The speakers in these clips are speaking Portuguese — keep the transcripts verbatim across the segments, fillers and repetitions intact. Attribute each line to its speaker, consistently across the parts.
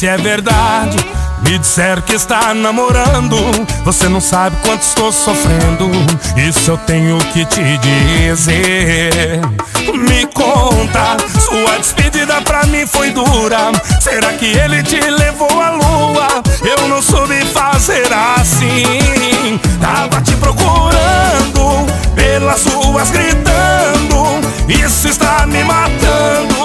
Speaker 1: se é verdade. Me disseram que está namorando. Você não sabe quanto estou sofrendo. Isso eu tenho que te dizer. Me conta, sua despedida pra mim foi dura. Será que ele te levou à lua? Eu não soube fazer assim. Tava te procurando, pelas ruas gritando. Isso está me matando.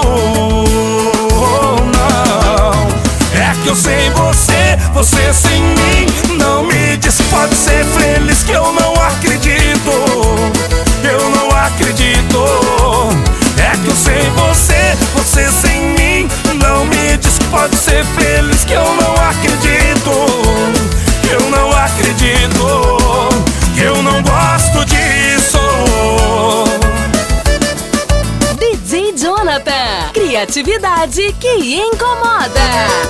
Speaker 1: É que eu sem você, você sem mim. Não me diz que pode ser feliz, que eu não acredito. Eu não acredito. É que eu sem você, você sem mim. Não me diz que pode ser feliz, que eu não acredito. Eu não acredito. Eu não gosto disso.
Speaker 2: D J Jonathan, criatividade que incomoda.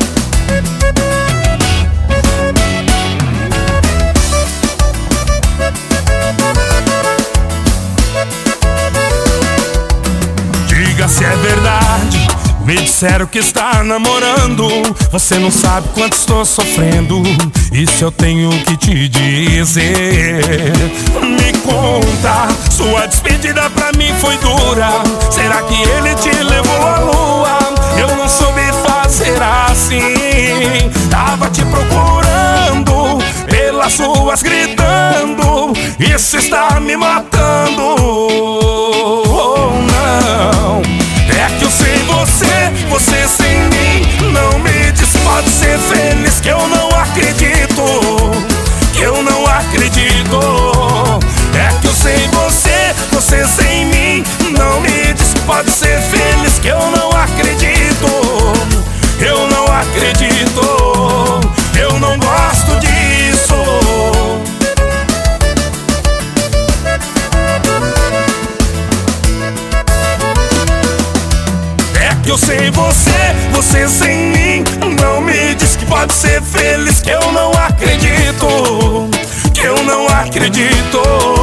Speaker 1: Diga se é verdade. Me disseram que está namorando. Você não sabe quanto estou sofrendo. Isso eu tenho que te dizer. Me conta, sua despedida pra mim foi dura. Será que ele te levou à lua? Eu não soube fazer assim. Tava te procurando, pelas ruas gritando. Isso está me matando. Oh, não. É que eu sem você, você sem mim. Não me diz que pode ser feliz, que eu não acredito. Que eu não acredito. É que eu sem você, você sem mim. Não me diz que pode ser feliz, que eu não acredito. Eu não acredito. Eu não gosto disso. É que eu sem você, você sem mim. Não me diz que pode ser feliz, que eu não acredito. Que eu não acredito.